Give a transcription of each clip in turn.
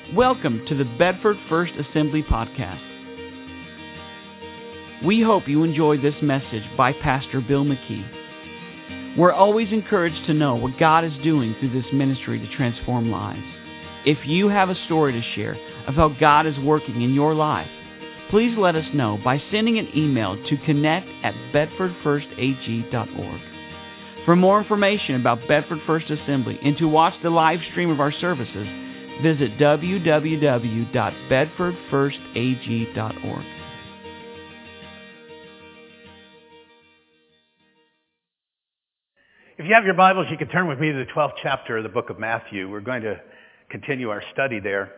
Welcome to the Bedford First Assembly Podcast. We hope you enjoyed this message by Pastor Bill McKee. We're always encouraged to know what God is doing through this ministry to transform lives. If you have a story to share of how God is working in your life, please let us know by sending an email to connect@bedfordfirstag.org. For more information about Bedford First Assembly and to watch the live stream of our services, visit www.bedfordfirstag.org. If you have your Bibles, you can turn with me to the 12th chapter of the book of Matthew. We're going to continue our study there.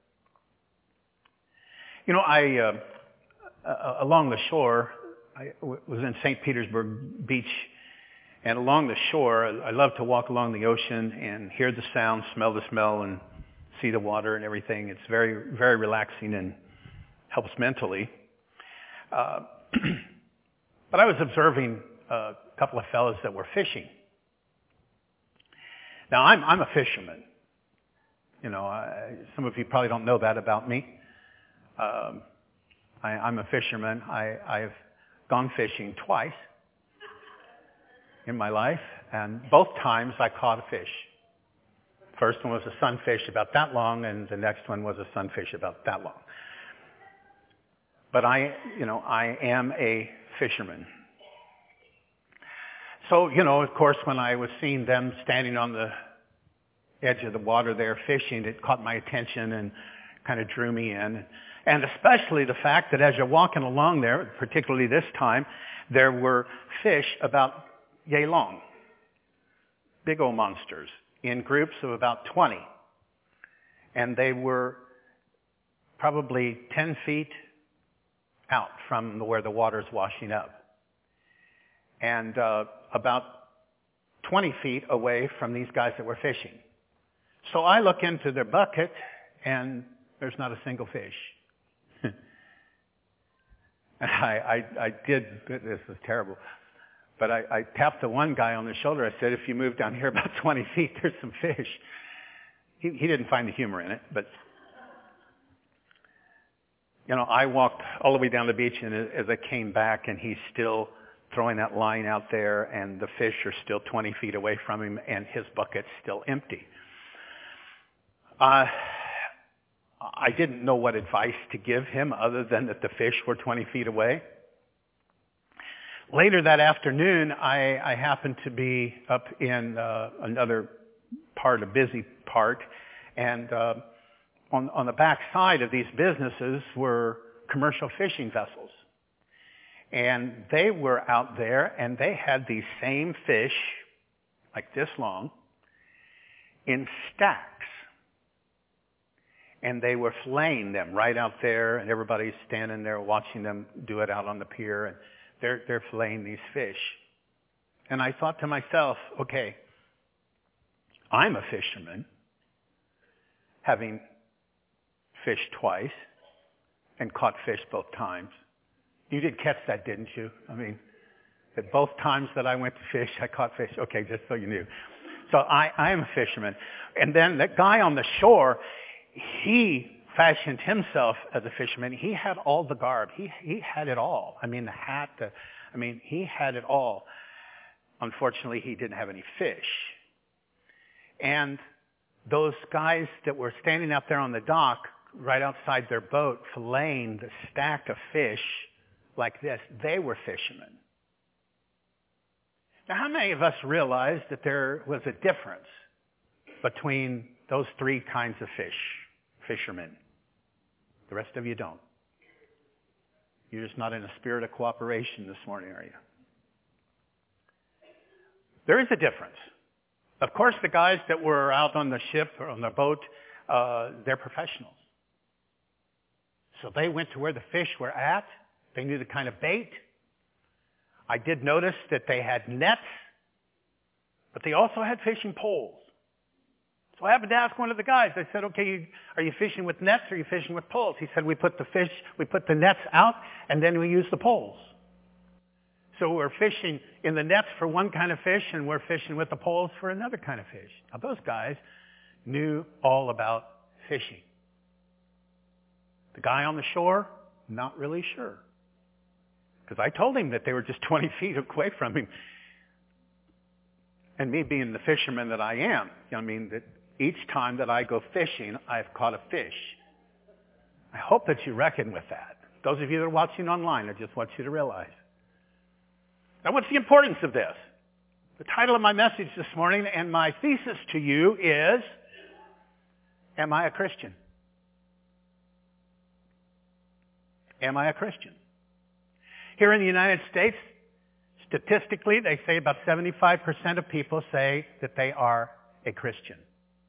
You know, along the shore, I was in St. Petersburg Beach, and along the shore, I love to walk along the ocean and hear the sound, smell the smell, and see the water and everything. It's very, very relaxing and helps mentally. But I was observing a couple of fellows that were fishing. Now, I'm a fisherman. You know, some of you probably don't know that about me. I'm a fisherman. I've gone fishing twice in my life, and both times I caught a fish. First one was a sunfish about that long, and the next one was a sunfish about that long. But I am a fisherman. So, of course, when I was seeing them standing on the edge of the water there fishing, it caught my attention and kind of drew me in. And especially the fact that as you're walking along there, particularly this time, there were fish about yay long. Big old monsters in groups of about 20. And they were probably 10 feet out from where the water's washing up. And about 20 feet away from these guys that were fishing. So I look into their bucket, and there's not a single fish. I did, this is terrible, but I tapped the one guy on the shoulder. I said, if you move down here about 20 feet, there's some fish. He didn't find the humor in it, but, I walked all the way down the beach, and as I came back, and he's still throwing that line out there, and the fish are still 20 feet away from him, and his bucket's still empty. I didn't know what advice to give him other than that the fish were 20 feet away. Later that afternoon, I happened to be up in another part, a busy part, and on the back side of these businesses were commercial fishing vessels. And they were out there, and they had these same fish, like this long, in stacks. And they were filleting them right out there, and everybody's standing there watching them do it out on the pier, and they're filleting these fish. And I thought to myself, okay, I'm a fisherman, having fished twice and caught fish both times. You did catch that, didn't you? I mean, that both times that I went to fish, I caught fish. Okay, just so you knew. So I am a fisherman. And then that guy on the shore, he fashioned himself as a fisherman. He had all the garb. He had it all. I mean, the hat, he had it all. Unfortunately, he didn't have any fish. And those guys that were standing out there on the dock, right outside their boat, filleting the stack of fish like this, they were fishermen. Now, how many of us realized that there was a difference between those three kinds of fishermen? The rest of you don't. You're just not in a spirit of cooperation this morning, are you? There is a difference. Of course, the guys that were out on the ship or on the boat, they're professionals. So they went to where the fish were at. They knew the kind of bait. I did notice that they had nets, but they also had fishing poles. So I happened to ask one of the guys. I said, okay, are you fishing with nets or are you fishing with poles? He said, we put the nets out, and then we use the poles. So we're fishing in the nets for one kind of fish, and we're fishing with the poles for another kind of fish. Now, those guys knew all about fishing. The guy on the shore, not really sure. Because I told him that they were just 20 feet away from him. And me being the fisherman that I am, that each time that I go fishing, I've caught a fish. I hope that you reckon with that. Those of you that are watching online, I just want you to realize. Now, what's the importance of this? The title of my message this morning and my thesis to you is, am I a Christian? Am I a Christian? Here in the United States, statistically, they say about 75% of people say that they are a Christian.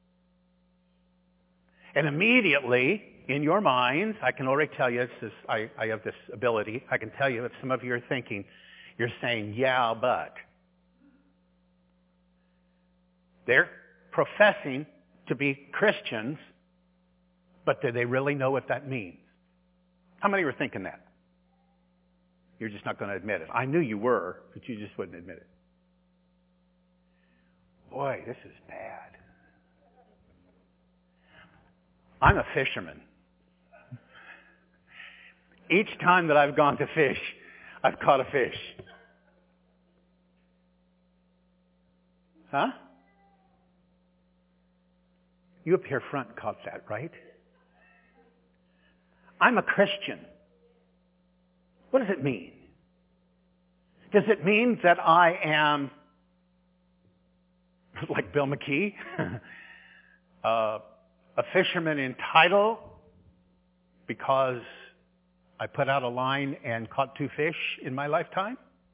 And immediately, in your minds, I can already tell you, I have this ability, I can tell you if some of you are thinking, you're saying, yeah, but. They're professing to be Christians, but do they really know what that means? How many were thinking that? You're just not going to admit it. I knew you were, but you just wouldn't admit it. Boy, this is bad. I'm a fisherman. Each time that I've gone to fish, I've caught a fish. Huh? You up here front caught that, right? I'm a Christian. What does it mean? Does it mean that I am, like Bill McKee, a fisherman in title because I put out a line and caught 2 fish in my lifetime?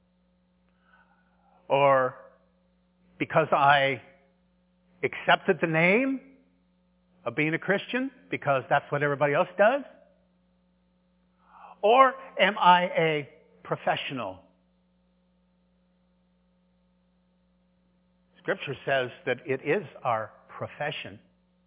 Or because I accepted the name of being a Christian because that's what everybody else does? Or am I a professional? Scripture says that it is our profession.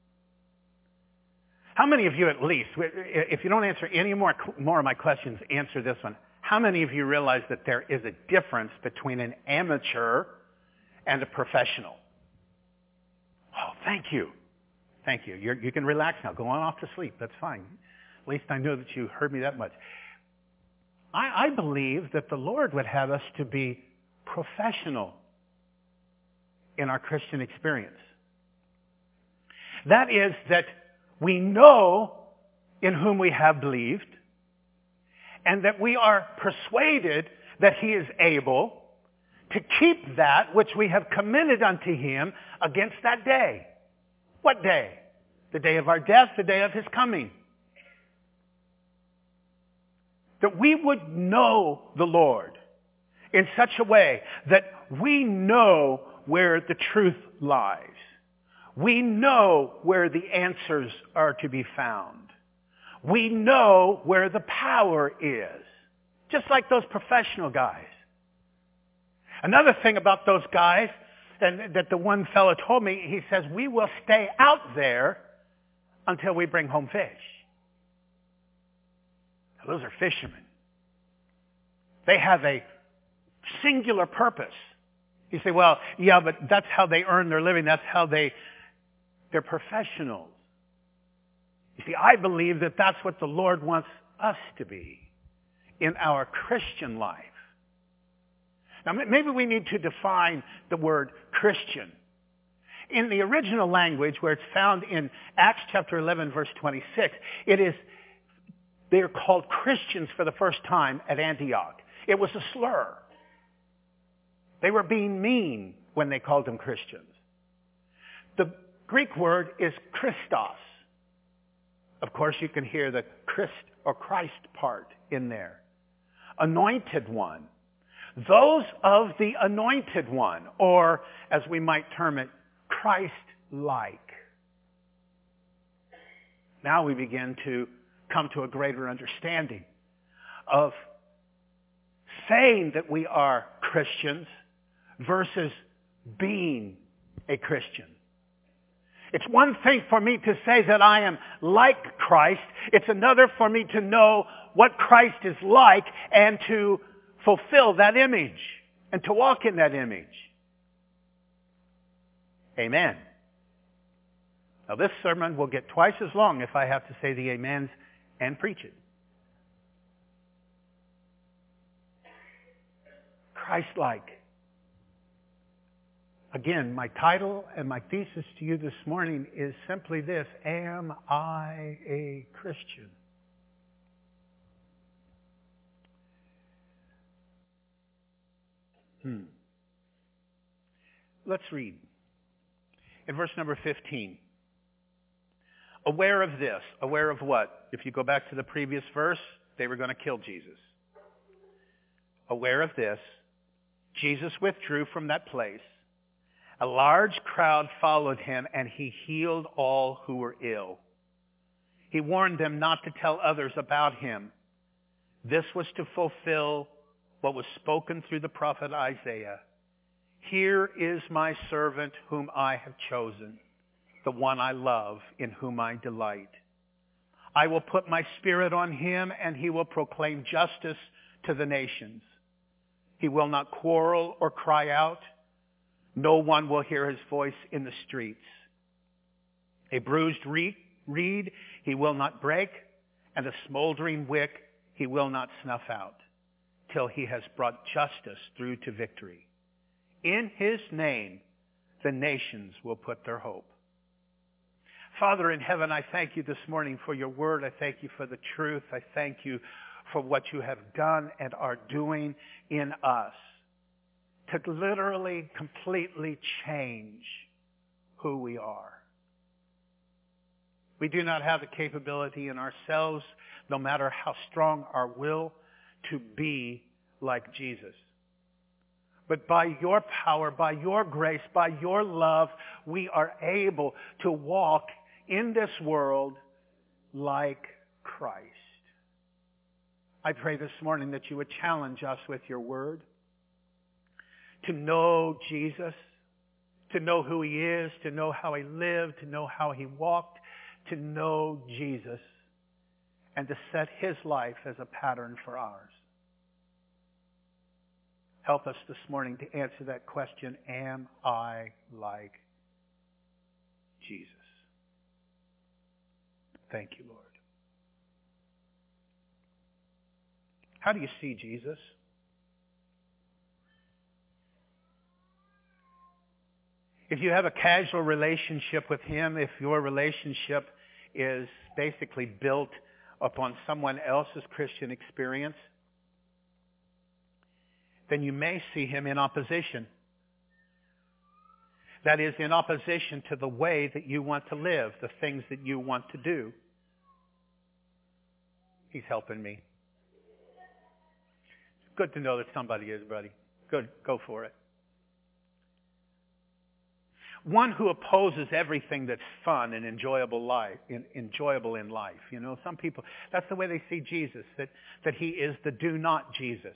How many of you at least, if you don't answer any more of my questions, answer this one. How many of you realize that there is a difference between an amateur and a professional? Oh, thank you. Thank you. You can relax now. Go on off to sleep. That's fine. At least I know that you heard me that much. I believe that the Lord would have us to be professional in our Christian experience. That is that we know in whom we have believed, and that we are persuaded that he is able to keep that which we have committed unto him against that day. What day? The day of our death, the day of his coming. That we would know the Lord in such a way that we know where the truth lies. We know where the answers are to be found. We know where the power is. Just like those professional guys. Another thing about those guys, and that the one fellow told me, he says, we will stay out there until we bring home fish. Now, those are fishermen. They have a singular purpose. You say, well, yeah, but that's how they earn their living. That's how they're professionals. You see, I believe that that's what the Lord wants us to be in our Christian life. Now, maybe we need to define the word Christian. In the original language, where it's found in Acts chapter 11, verse 26, they're called Christians for the first time at Antioch. It was a slur. They were being mean when they called them Christians. The Greek word is Christos. Of course, you can hear the Christ or Christ part in there. Anointed one. Those of the anointed one, or as we might term it, Christ-like. Now we begin to come to a greater understanding of saying that we are Christians versus being a Christian. It's one thing for me to say that I am like Christ. It's another for me to know what Christ is like and to fulfill that image and to walk in that image. Amen. Now this sermon will get twice as long if I have to say the amens and preach it. Christ-like. Again, my title and my thesis to you this morning is simply this: am I a Christian? Let's read. In verse number 15. Aware of this. Aware of what? If you go back to the previous verse, they were going to kill Jesus. Aware of this, Jesus withdrew from that place. A large crowd followed him, and he healed all who were ill. He warned them not to tell others about him. This was to fulfill what was spoken through the prophet Isaiah. Here is my servant whom I have chosen, the one I love, in whom I delight. I will put my spirit on him, and he will proclaim justice to the nations. He will not quarrel or cry out. No one will hear his voice in the streets. A bruised reed he will not break, and a smoldering wick he will not snuff out, till he has brought justice through to victory. In his name, the nations will put their hope. Father in heaven, I thank you this morning for your word. I thank you for the truth. I thank you for what you have done and are doing in us to literally, completely change who we are. We do not have the capability in ourselves, no matter how strong our will, to be like Jesus. But by your power, by your grace, by your love, we are able to walk in this world like Christ. I pray this morning that you would challenge us with your word, to know Jesus, to know who he is, to know how he lived, to know how he walked, to know Jesus, and to set his life as a pattern for ours. Help us this morning to answer that question, am I like Jesus? Thank you, Lord. How do you see Jesus? If you have a casual relationship with him, if your relationship is basically built upon someone else's Christian experience, then you may see him in opposition. That is, in opposition to the way that you want to live, the things that you want to do. He's helping me. Good to know that somebody is, buddy. Good. Go for it. One who opposes everything that's fun and enjoyable in life. You know, some people, that's the way they see Jesus, that he is the do not Jesus.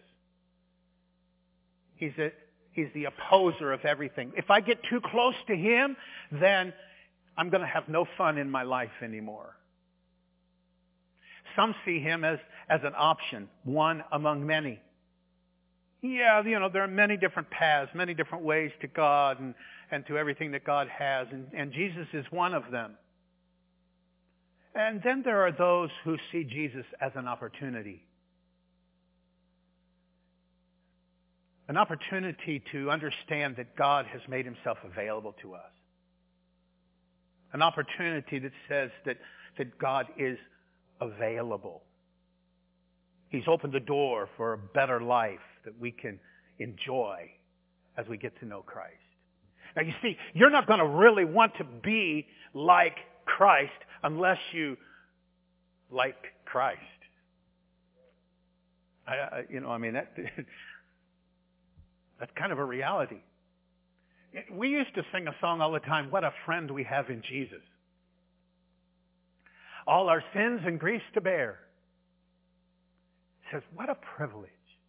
He's the opposer of everything. If I get too close to him, then I'm going to have no fun in my life anymore. Some see him as an option, one among many. Yeah, you know, there are many different paths, many different ways to God and to everything that God has, and Jesus is one of them. And then there are those who see Jesus as an opportunity. An opportunity to understand that God has made himself available to us. An opportunity that says that God is available. He's opened the door for a better life that we can enjoy as we get to know Christ. Now you see, you're not going to really want to be like Christ unless you like Christ. That's kind of a reality. We used to sing a song all the time, what a friend we have in Jesus. All our sins and griefs to bear. It says, what a privilege.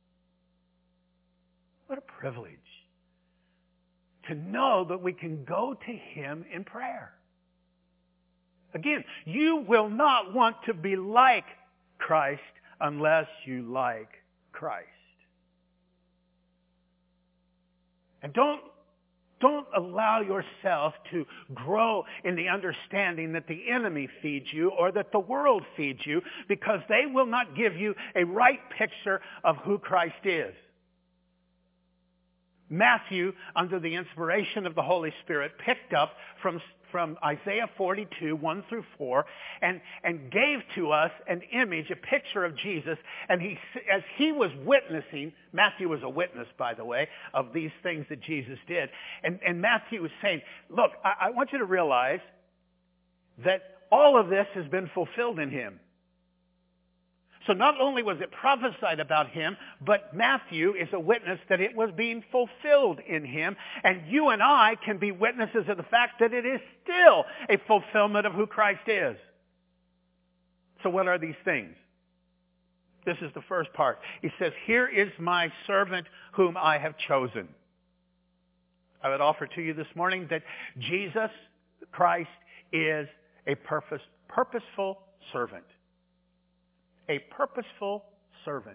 What a privilege to know that we can go to him in prayer. Again, you will not want to be like Christ unless you like Christ. And don't Don't allow yourself to grow in the understanding that the enemy feeds you or that the world feeds you, because they will not give you a right picture of who Christ is. Matthew, under the inspiration of the Holy Spirit, picked up from Isaiah 42, 1 through 4, and gave to us an image, a picture of Jesus. And as he was witnessing, Matthew was a witness, by the way, of these things that Jesus did. And Matthew was saying, look, I want you to realize that all of this has been fulfilled in him. So not only was it prophesied about him, but Matthew is a witness that it was being fulfilled in him. And you and I can be witnesses of the fact that it is still a fulfillment of who Christ is. So what are these things? This is the first part. He says, here is my servant whom I have chosen. I would offer to you this morning that Jesus Christ is a purposeful servant. A purposeful servant.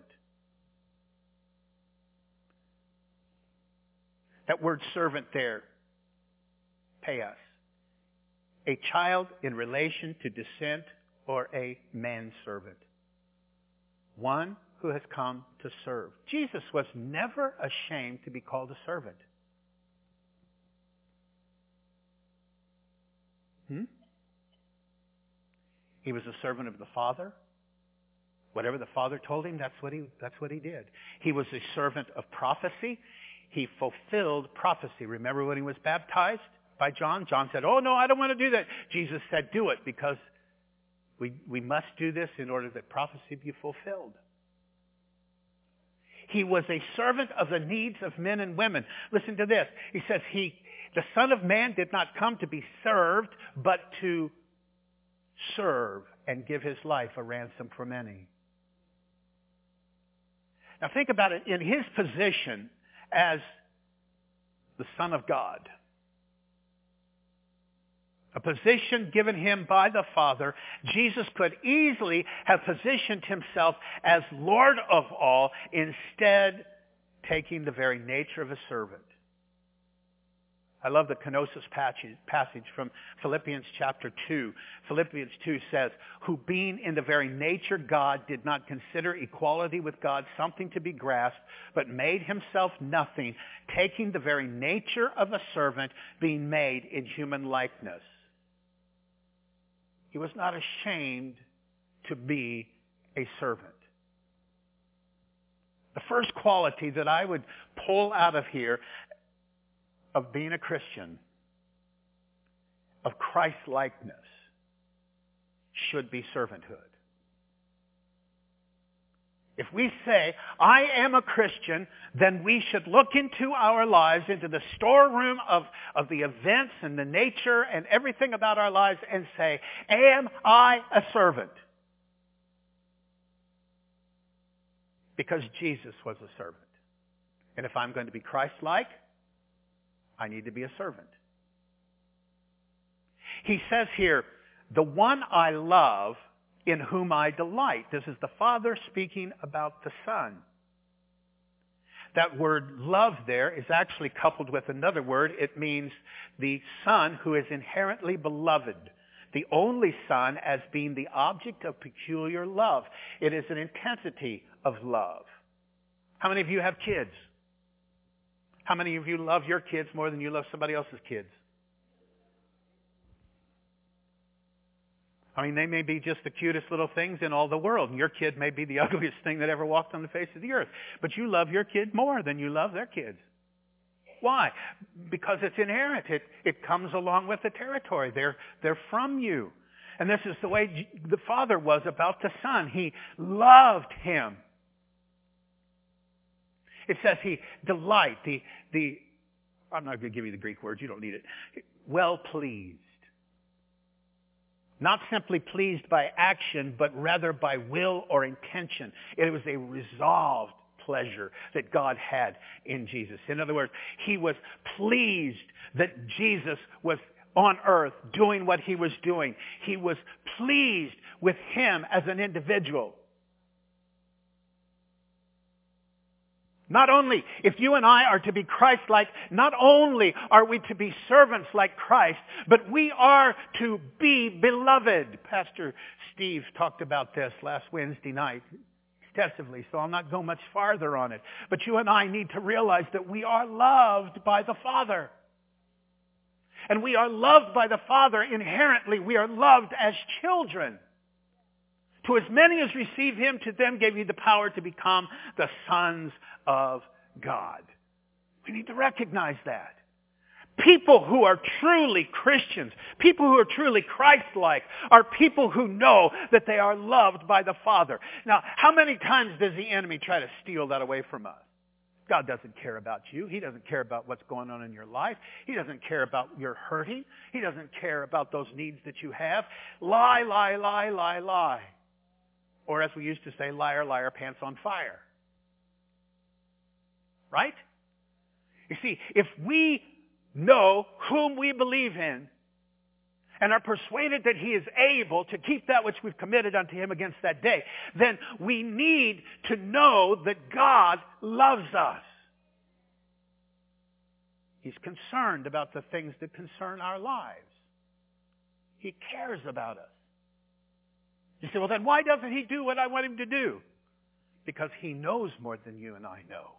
That word servant there, paios. A child in relation to descent or a manservant. One who has come to serve. Jesus was never ashamed to be called a servant. He was a servant of the Father. Whatever the Father told him, that's what he did. He was a servant of prophecy. He fulfilled prophecy. Remember when he was baptized by John? John said, oh, no, I don't want to do that. Jesus said, do it, because we must do this in order that prophecy be fulfilled. He was a servant of the needs of men and women. Listen to this. He says, the Son of Man did not come to be served, but to serve and give his life a ransom for many. Now think about it. In his position as the Son of God, a position given him by the Father, Jesus could easily have positioned himself as Lord of all, instead taking the very nature of a servant. I love the kenosis passage from Philippians chapter 2. Philippians 2 says, who being in the very nature God did not consider equality with God something to be grasped, but made himself nothing, taking the very nature of a servant, being made in human likeness. He was not ashamed to be a servant. The first quality that I would pull out of here of being a Christian, of Christ-likeness, should be servanthood. If we say, I am a Christian, then we should look into our lives, into the storeroom of the events and the nature and everything about our lives, and say, am I a servant? Because Jesus was a servant. And if I'm going to be Christ-like, I need to be a servant. He says here, the one I love, in whom I delight. This is the Father speaking about the Son. That word love there is actually coupled with another word. It means the Son who is inherently beloved. The only Son as being the object of peculiar love. It is an intensity of love. How many of you have kids? How many of you love your kids more than you love somebody else's kids? I mean, they may be just the cutest little things in all the world, and your kid may be the ugliest thing that ever walked on the face of the earth. But you love your kid more than you love their kids. Why? Because it's inherent. It comes along with the territory. They're from you. And this is the way the Father was about the Son. He loved him. It says he delight, I'm not going to give you the Greek word, you don't need it. Well pleased. Not simply pleased by action, but rather by will or intention. It was a resolved pleasure that God had in Jesus. In other words, he was pleased that Jesus was on earth doing what he was doing. He was pleased with him as an individual. Not only, if you and I are to be Christ-like, not only are we to be servants like Christ, but we are to be beloved. Pastor Steve talked about this last Wednesday night extensively, so I'll not go much farther on it. But you and I need to realize that we are loved by the Father. And we are loved by the Father inherently. We are loved as children. To as many as receive him, to them gave he the power to become the sons of God. We need to recognize that. People who are truly Christians, people who are truly Christ-like, are people who know that they are loved by the Father. Now, how many times does the enemy try to steal that away from us? God doesn't care about you. He doesn't care about what's going on in your life. He doesn't care about your hurting. He doesn't care about those needs that you have. Lie, lie, lie, lie, lie. Or as we used to say, liar, liar, pants on fire. Right? You see, if we know whom we believe in and are persuaded that he is able to keep that which we've committed unto him against that day, then we need to know that God loves us. He's concerned about the things that concern our lives. He cares about us. You say, well, then why doesn't he do what I want him to do? Because he knows more than you and I know.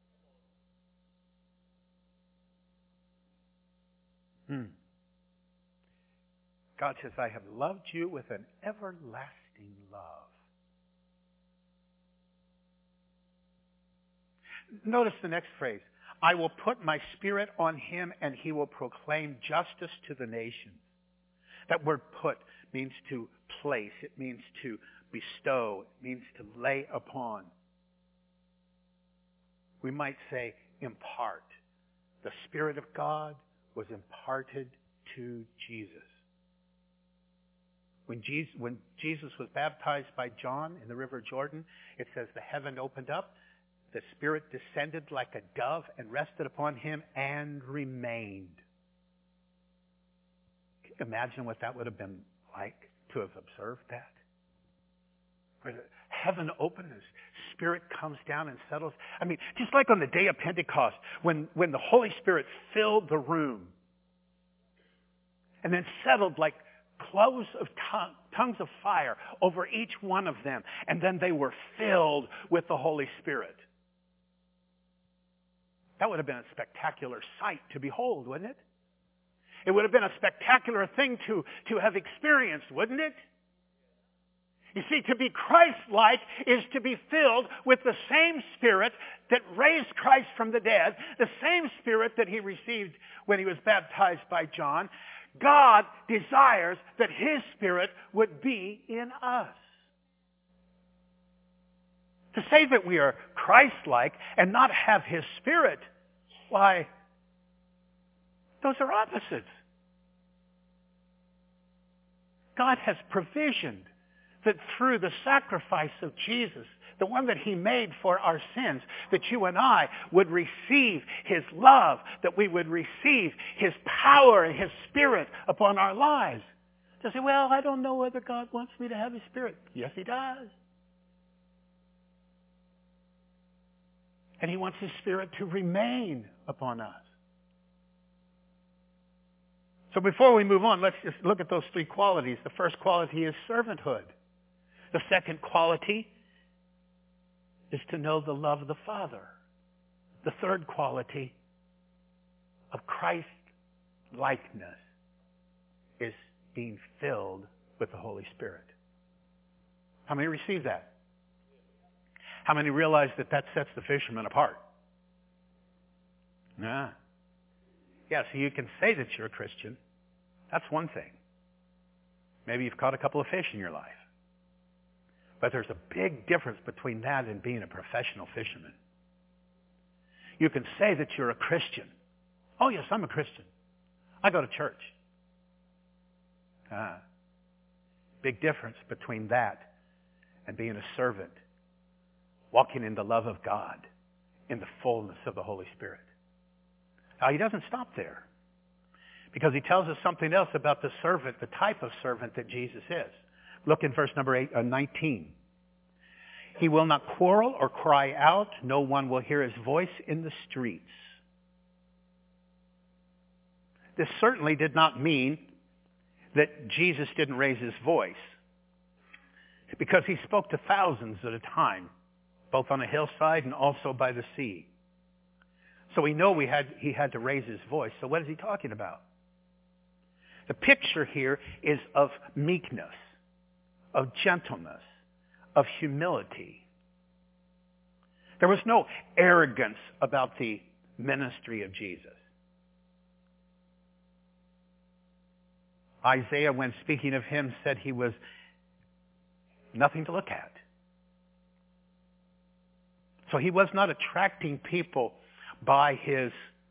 God says, I have loved you with an everlasting love. Notice the next phrase. I will put my spirit on him and he will proclaim justice to the nations. That word put means to place. It means to bestow. It means to lay upon. We might say impart. The Spirit of God was imparted to Jesus. When Jesus was baptized by John in the River Jordan, it says the heaven opened up, the Spirit descended like a dove and rested upon him and remained. Can you imagine what that would have been like to have observed that? Where the heaven opens, Spirit comes down and settles. I mean, just like on the day of Pentecost, when the Holy Spirit filled the room and then settled like cloves of tongues of fire over each one of them, and then they were filled with the Holy Spirit. That would have been a spectacular sight to behold, wouldn't it? It would have been a spectacular thing to have experienced, wouldn't it? You see, to be Christ-like is to be filled with the same Spirit that raised Christ from the dead, the same Spirit that he received when he was baptized by John. God desires that his Spirit would be in us. To say that we are Christ-like and not have his Spirit, why, those are opposites. God has provisioned that through the sacrifice of Jesus, the one that he made for our sins, that you and I would receive his love, that we would receive his power and his Spirit upon our lives. To say, well, I don't know whether God wants me to have his Spirit. Yes, he does. And he wants his Spirit to remain upon us. So before we move on, let's just look at those three qualities. The first quality is servanthood. The second quality is to know the love of the Father. The third quality of Christ-likeness is being filled with the Holy Spirit. How many receive that? How many realize that that sets the fisherman apart? Yeah, so you can say that you're a Christian. That's one thing. Maybe you've caught a couple of fish in your life. But there's a big difference between that and being a professional fisherman. You can say that you're a Christian. Oh, yes, I'm a Christian. I go to church. Big difference between that and being a servant, walking in the love of God, in the fullness of the Holy Spirit. Now, he doesn't stop there, because he tells us something else about the servant, the type of servant that Jesus is. Look in verse number 19. He will not quarrel or cry out. No one will hear his voice in the streets. This certainly did not mean that Jesus didn't raise his voice, because he spoke to thousands at a time, both on a hillside and also by the sea. So we know he had to raise his voice. So what is he talking about? The picture here is of meekness, of gentleness, of humility. There was no arrogance about the ministry of Jesus. Isaiah, when speaking of him, said he was nothing to look at. So he was not attracting people by his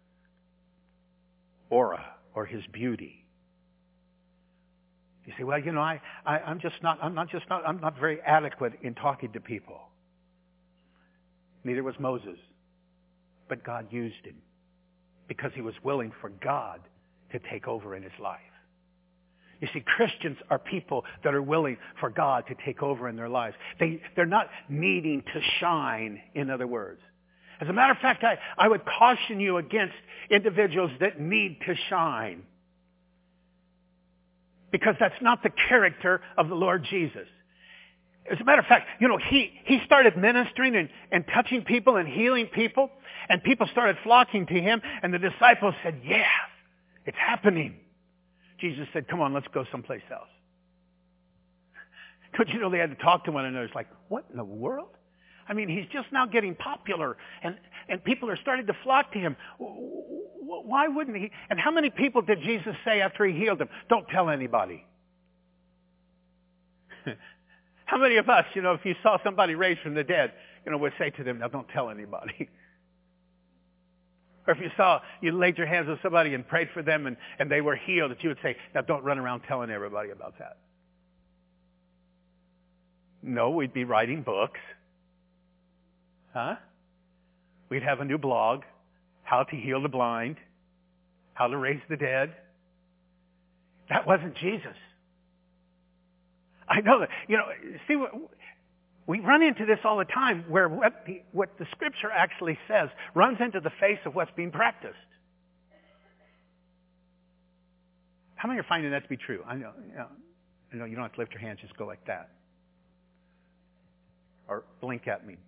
aura or his beauty. You say, well, I'm not very adequate in talking to people. Neither was Moses. But God used him because he was willing for God to take over in his life. You see, Christians are people that are willing for God to take over in their lives. They're not needing to shine, in other words. As a matter of fact, I would caution you against individuals that need to shine, because that's not the character of the Lord Jesus. As a matter of fact, he started ministering and touching people and healing people, and people started flocking to him, and the disciples said, yes, it's happening. Jesus said, come on, let's go someplace else. Don't you know they had to talk to one another? It's like, what in the world? I mean, he's just now getting popular, and people are starting to flock to him. Why wouldn't he? And how many people did Jesus say after he healed them, don't tell anybody? How many of us, if you saw somebody raised from the dead, would say to them, now don't tell anybody? Or if you laid your hands on somebody and prayed for them and they were healed, that you would say, now don't run around telling everybody about that. No, we'd be writing books. Huh? We'd have a new blog, how to heal the blind, how to raise the dead. That wasn't Jesus. I know that. See, we run into this all the time, where what the Scripture actually says runs into the face of what's being practiced. How many are finding that to be true? I know you don't have to lift your hands, just go like that. Or blink at me.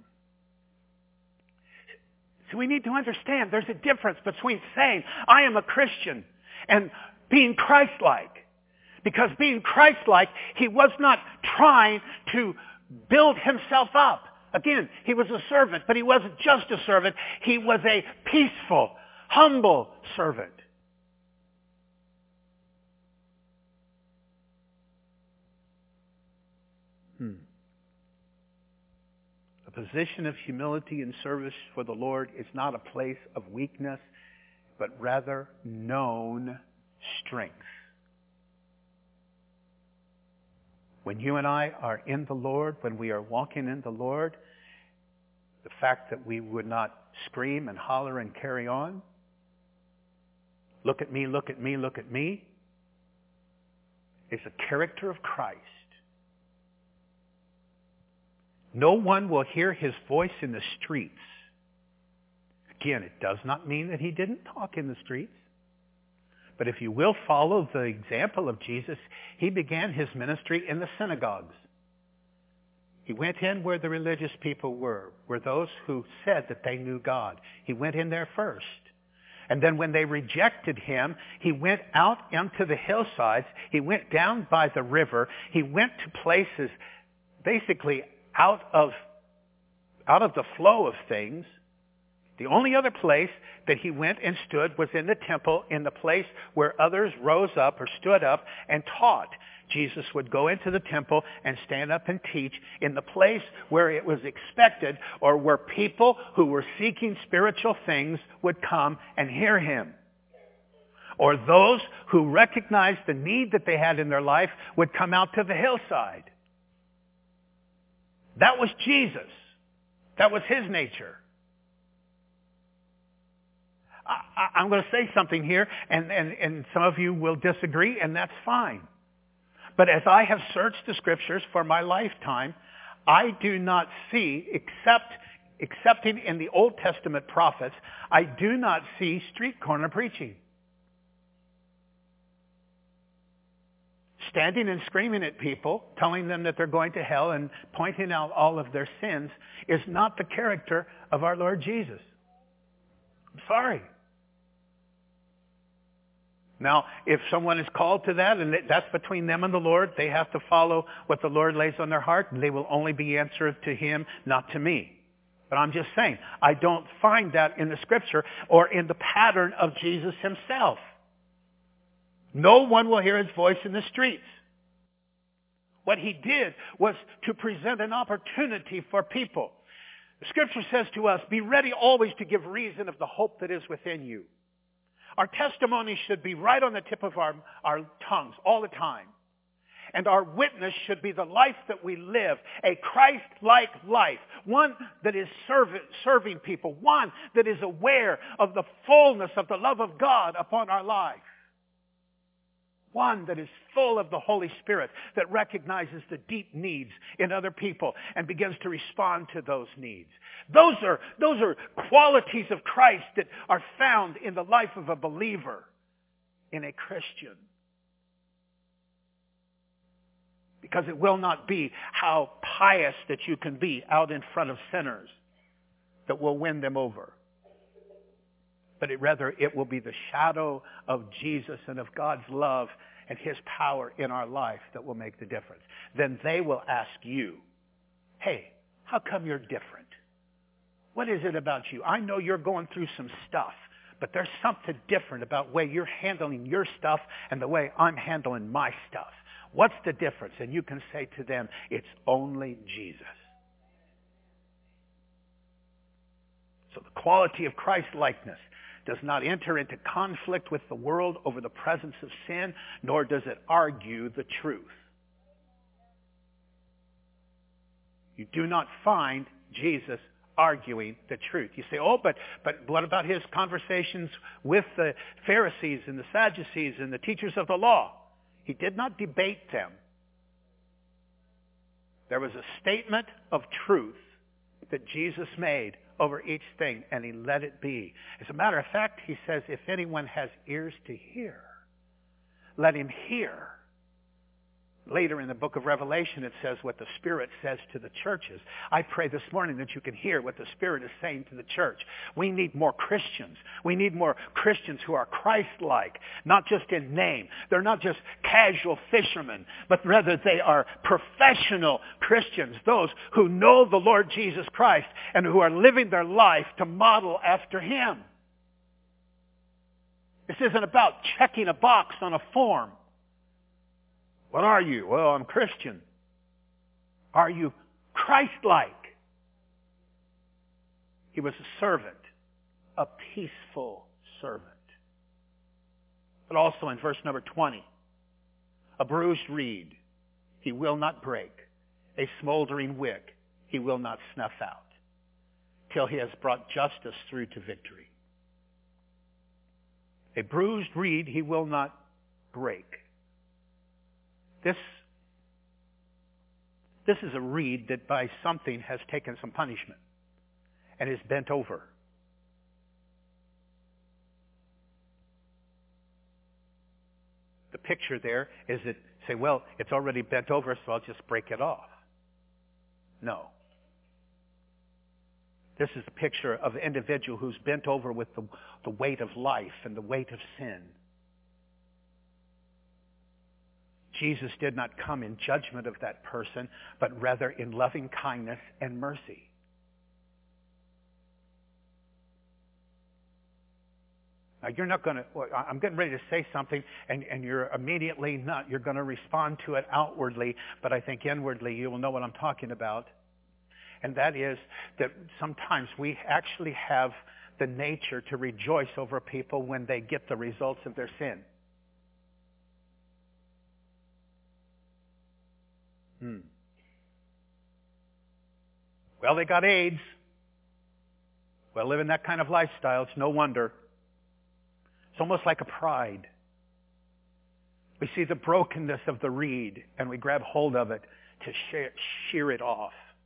So we need to understand there's a difference between saying, I am a Christian, and being Christ-like. Because being Christ-like, he was not trying to build himself up. Again, he was a servant, but he wasn't just a servant. He was a peaceful, humble servant. A position of humility and service for the Lord is not a place of weakness, but rather known strength. When you and I are in the Lord, when we are walking in the Lord, the fact that we would not scream and holler and carry on, look at me, look at me, look at me, is a character of Christ. No one will hear his voice in the streets. Again, it does not mean that he didn't talk in the streets. But if you will follow the example of Jesus, he began his ministry in the synagogues. He went in where the religious people were those who said that they knew God. He went in there first. And then when they rejected him, he went out into the hillsides. He went down by the river. He went to places basically out of the flow of things. The only other place that he went and stood was in the temple, in the place where others rose up or stood up and taught. Jesus would go into the temple and stand up and teach in the place where it was expected, or where people who were seeking spiritual things would come and hear him. Or those who recognized the need that they had in their life would come out to the hillside. That was Jesus. That was his nature. I'm going to say something here, and some of you will disagree, and that's fine. But as I have searched the Scriptures for my lifetime, I do not see, excepting in the Old Testament prophets, I do not see street corner preaching. Standing and screaming at people, telling them that they're going to hell and pointing out all of their sins is not the character of our Lord Jesus. I'm sorry. Now, if someone is called to that, and that's between them and the Lord, they have to follow what the Lord lays on their heart, and they will only be answered to Him, not to me. But I'm just saying, I don't find that in the Scripture or in the pattern of Jesus Himself. No one will hear His voice in the streets. What He did was to present an opportunity for people. The Scripture says to us, be ready always to give reason of the hope that is within you. Our testimony should be right on the tip of our tongues all the time. And our witness should be the life that we live, a Christ-like life, one that is serving people, one that is aware of the fullness of the love of God upon our life. One that is full of the Holy Spirit, that recognizes the deep needs in other people and begins to respond to those needs. Those are qualities of Christ that are found in the life of a believer, in a Christian. Because it will not be how pious that you can be out in front of sinners that will win them over. But rather it will be the shadow of Jesus and of God's love and His power in our life that will make the difference. Then they will ask you, hey, how come you're different? What is it about you? I know you're going through some stuff, but there's something different about the way you're handling your stuff and the way I'm handling my stuff. What's the difference? And you can say to them, it's only Jesus. So the quality of Christ-likeness does not enter into conflict with the world over the presence of sin, nor does it argue the truth. You do not find Jesus arguing the truth. You say, oh, but what about His conversations with the Pharisees and the Sadducees and the teachers of the law? He did not debate them. There was a statement of truth that Jesus made over each thing, and He let it be. As a matter of fact, He says, if anyone has ears to hear, let him hear. Later in the book of Revelation, it says what the Spirit says to the churches. I pray this morning that you can hear what the Spirit is saying to the church. We need more Christians. We need more Christians who are Christ-like, not just in name. They're not just casual fishermen, but rather they are professional Christians, those who know the Lord Jesus Christ and who are living their life to model after Him. This isn't about checking a box on a form. What are you? Well, I'm Christian. Are you Christ-like? He was a servant, a peaceful servant. But also in verse number 20, a bruised reed He will not break, a smoldering wick He will not snuff out, till He has brought justice through to victory. A bruised reed He will not break. This is a reed that by something has taken some punishment and is bent over. The picture there is that, say, well, it's already bent over, so I'll just break it off. No. This is a picture of an individual who's bent over with the weight of life and the weight of sin. Jesus did not come in judgment of that person, but rather in loving kindness and mercy. Now you're not going to, I'm getting ready to say something and you're immediately not, you're going to respond to it outwardly, but I think inwardly you will know what I'm talking about. And that is that sometimes we actually have the nature to rejoice over people when they get the results of their sin. Well, they got AIDS. Well, living that kind of lifestyle, it's no wonder. It's almost like a pride. We see the brokenness of the reed and we grab hold of it to shear it off.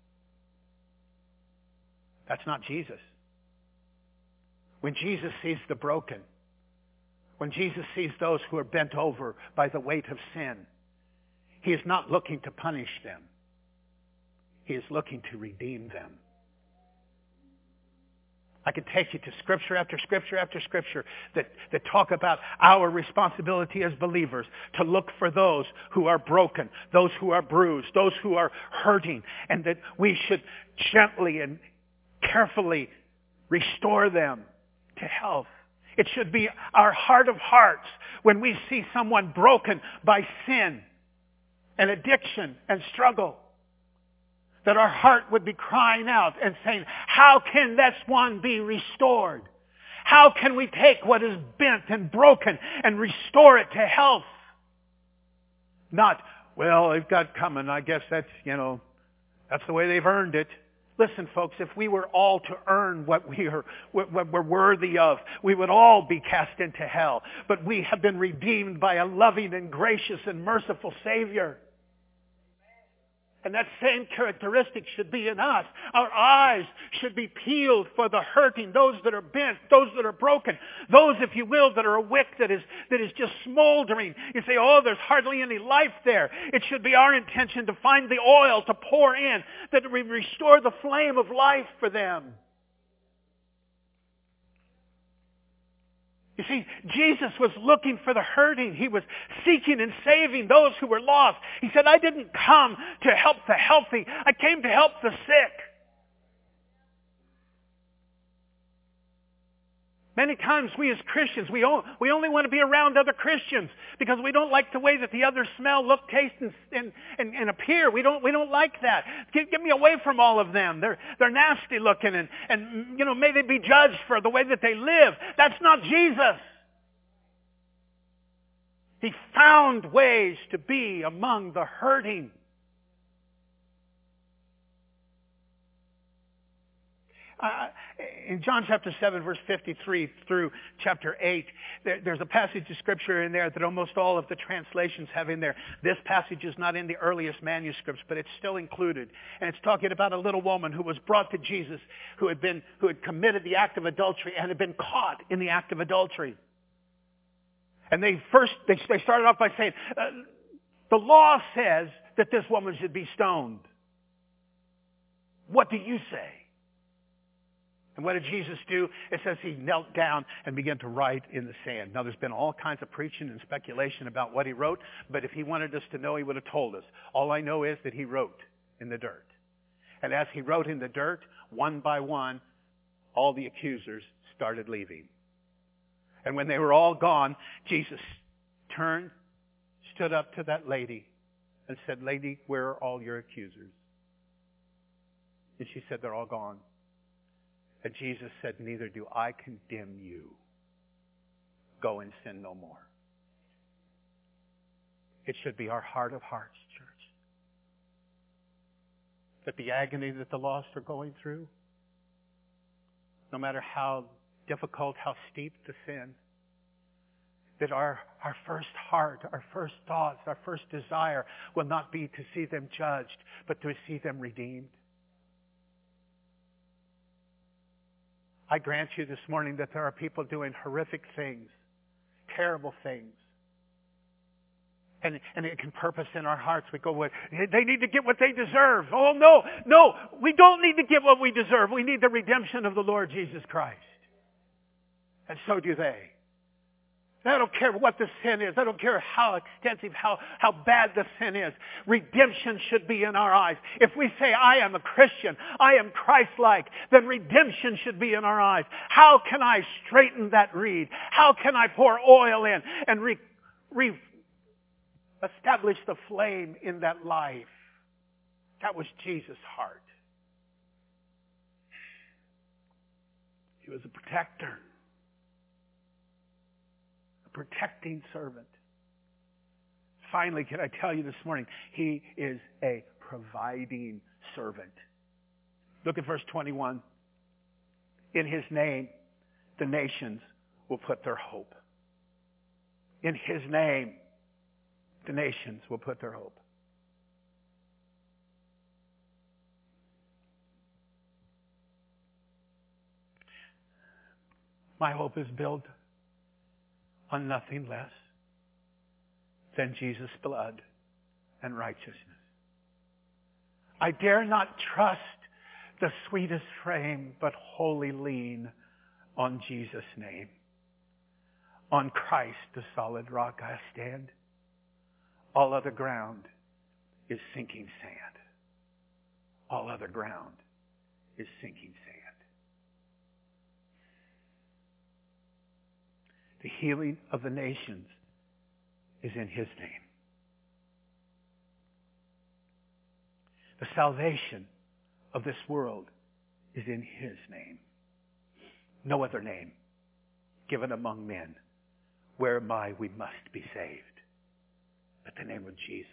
That's not Jesus. When Jesus sees the broken, when Jesus sees those who are bent over by the weight of sin, He is not looking to punish them. He is looking to redeem them. I could take you to scripture after scripture after scripture that talk about our responsibility as believers to look for those who are broken, those who are bruised, those who are hurting, and that we should gently and carefully restore them to health. It should be our heart of hearts when we see someone broken by sin and addiction and struggle, that our heart would be crying out and saying, how can this one be restored? How can we take what is bent and broken and restore it to health? Not, well, they've got coming. I guess that's the way they've earned it. Listen, folks, if we were all to earn what we're worthy of, we would all be cast into hell. But we have been redeemed by a loving and gracious and merciful Savior. And that same characteristic should be in us. Our eyes should be peeled for the hurting, those that are bent, those that are broken, those, if you will, that are a wick that is just smoldering. You say, oh, there's hardly any life there. It should be our intention to find the oil to pour in, that we restore the flame of life for them. You see, Jesus was looking for the hurting. He was seeking and saving those who were lost. He said, I didn't come to help the healthy. I came to help the sick. Many times we as Christians, we only want to be around other Christians because we don't like the way that the others smell, look, taste, and appear. We don't like that. Get me away from all of them. They're nasty looking and may they be judged for the way that they live. That's not Jesus. He found ways to be among the hurting. In John chapter 7, verse 53 through chapter 8, there's a passage of Scripture in there that almost all of the translations have in there. This passage is not in the earliest manuscripts, but it's still included. And it's talking about a little woman who was brought to Jesus, who had committed the act of adultery and had been caught in the act of adultery. And they started off by saying, the law says that this woman should be stoned. What do you say? And what did Jesus do? It says he knelt down and began to write in the sand. Now, there's been all kinds of preaching and speculation about what he wrote, but if he wanted us to know, he would have told us. All I know is that he wrote in the dirt. And as he wrote in the dirt, one by one, all the accusers started leaving. And when they were all gone, Jesus turned, stood up to that lady, and said, Lady, where are all your accusers? And she said, they're all gone. And Jesus said, neither do I condemn you. Go and sin no more. It should be our heart of hearts, church. That the agony that the lost are going through, no matter how difficult, how steep the sin, that our first heart, our first thoughts, our first desire will not be to see them judged, but to see them redeemed. I grant you this morning that there are people doing horrific things, terrible things. And it can purpose in our hearts. We go, well, they need to get what they deserve. Oh, no, we don't need to get what we deserve. We need the redemption of the Lord Jesus Christ. And so do they. I don't care what the sin is. I don't care how extensive, how bad the sin is. Redemption should be in our eyes. If we say, I am a Christian, I am Christ-like, then redemption should be in our eyes. How can I straighten that reed? How can I pour oil in and establish the flame in that life? That was Jesus' heart. He was a protector. Protecting servant. Finally, can I tell you this morning, he is a providing servant. Look at verse 21. In his name, the nations will put their hope. In his name, the nations will put their hope. My hope is built on nothing less than Jesus' blood and righteousness. I dare not trust the sweetest frame, but wholly lean on Jesus' name. On Christ, the solid rock, I stand. All other ground is sinking sand. All other ground is sinking sand. The healing of the nations is in His name. The salvation of this world is in His name. No other name given among men whereby we must be saved but the name of Jesus.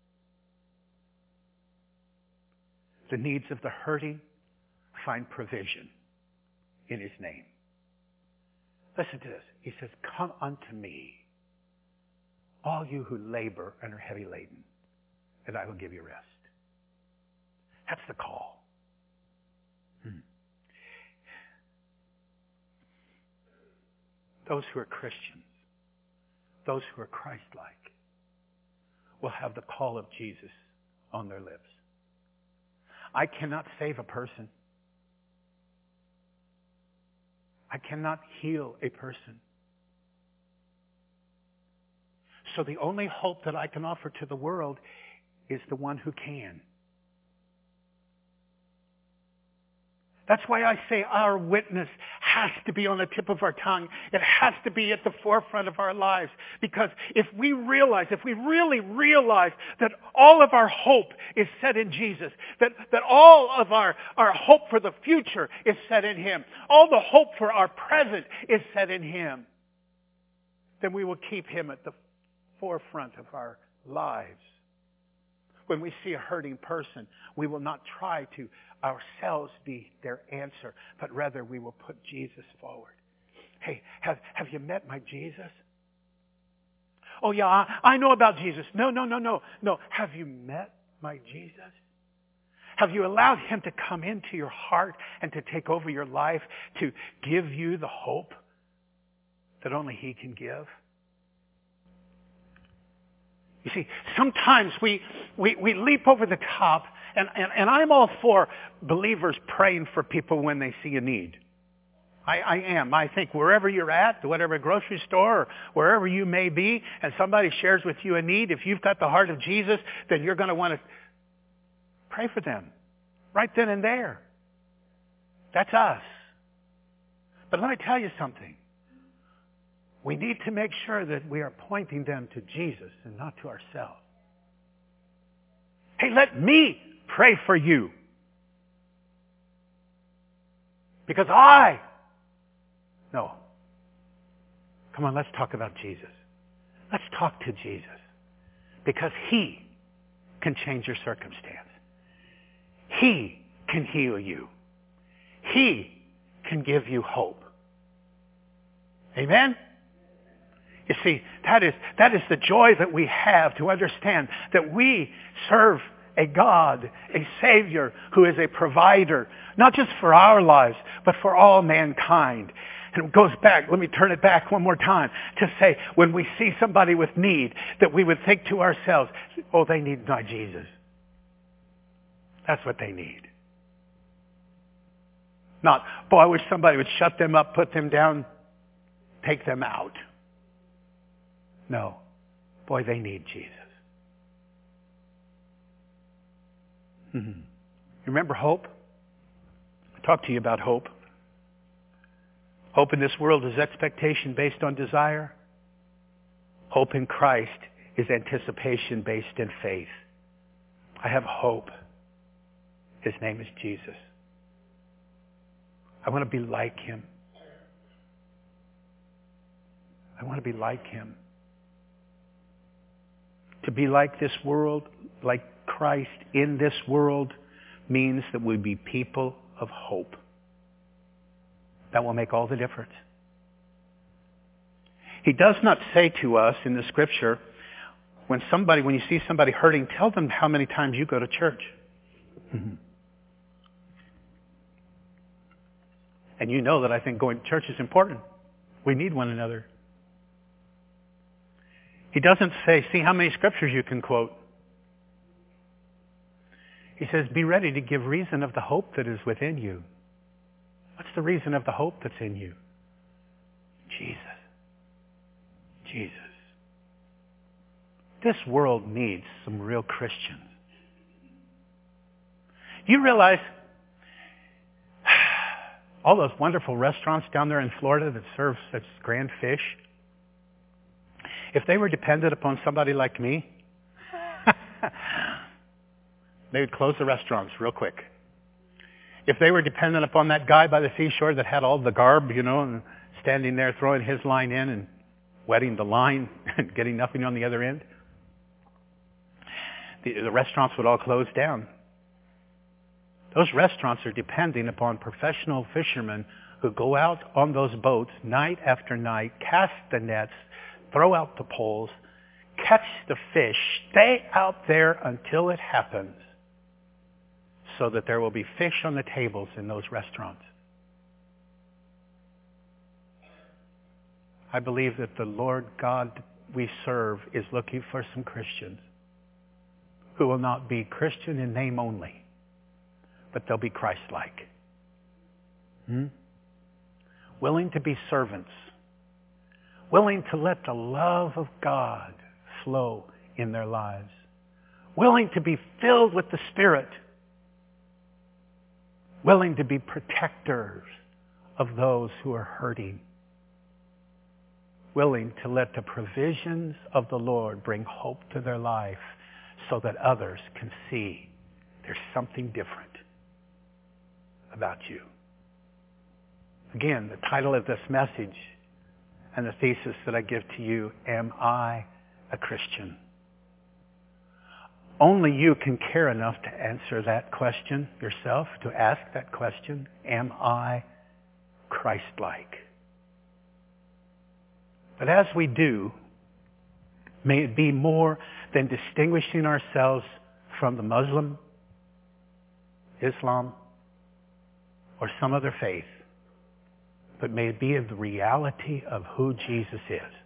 The needs of the hurting find provision in His name. Listen to this. He says, come unto me, all you who labor and are heavy laden, and I will give you rest. That's the call. Those who are Christians, those who are Christ-like, will have the call of Jesus on their lips. I cannot save a person. I cannot heal a person. So the only hope that I can offer to the world is the one who can. That's why I say our witness has to be on the tip of our tongue. It has to be at the forefront of our lives. Because if we really realize that all of our hope is set in Jesus, that all of our hope for the future is set in Him, all the hope for our present is set in Him, then we will keep Him at the forefront of our lives. When we see a hurting person, we will not try to ourselves be their answer, but rather we will put Jesus forward. Hey, have you met my Jesus? Oh yeah, I know about Jesus. No. Have you met my Jesus? Have you allowed Him to come into your heart and to take over your life, to give you the hope that only He can give? You see, sometimes we leap over the top, and I'm all for believers praying for people when they see a need. I am. I think wherever you're at, whatever grocery store, or wherever you may be, and somebody shares with you a need, if you've got the heart of Jesus, then you're going to want to pray for them right then and there. That's us. But let me tell you something. We need to make sure that we are pointing them to Jesus and not to ourselves. Hey, let me pray for you. Because No. Come on, let's talk about Jesus. Let's talk to Jesus. Because He can change your circumstance. He can heal you. He can give you hope. Amen? You see, that is the joy that we have to understand that we serve a God, a Savior who is a provider, not just for our lives, but for all mankind. And it goes back, let me turn it back one more time, to say when we see somebody with need, that we would think to ourselves, oh, they need my Jesus. That's what they need. Not, boy, I wish somebody would shut them up, put them down, take them out. No. Boy, they need Jesus. You remember hope? I talked to you about hope. Hope in this world is expectation based on desire. Hope in Christ is anticipation based in faith. I have hope. His name is Jesus. I want to be like Him. I want to be like Him. To be like this world, like Christ in this world, means that we be people of hope. That will make all the difference. He does not say to us in the Scripture, when you see somebody hurting, tell them how many times you go to church. And you know that I think going to church is important. We need one another. He doesn't say, see how many scriptures you can quote. He says, be ready to give reason of the hope that is within you. What's the reason of the hope that's in you? Jesus. Jesus. This world needs some real Christians. You realize all those wonderful restaurants down there in Florida that serve such grand fish, if they were dependent upon somebody like me, they would close the restaurants real quick. If they were dependent upon that guy by the seashore that had all the garb, and standing there throwing his line in and wetting the line and getting nothing on the other end, the restaurants would all close down. Those restaurants are depending upon professional fishermen who go out on those boats night after night, cast the nets, throw out the poles, catch the fish, stay out there until it happens, so that there will be fish on the tables in those restaurants. I believe that the Lord God we serve is looking for some Christians who will not be Christian in name only, but they'll be Christ-like. Willing to be servants. Willing to let the love of God flow in their lives. Willing to be filled with the Spirit. Willing to be protectors of those who are hurting. Willing to let the provisions of the Lord bring hope to their life so that others can see there's something different about you. Again, the title of this message and the thesis that I give to you, am I a Christian? Only you can care enough to answer that question yourself, to ask that question, am I Christ-like? But as we do, may it be more than distinguishing ourselves from the Muslim, Islam, or some other faith, but may it be of the reality of who Jesus is.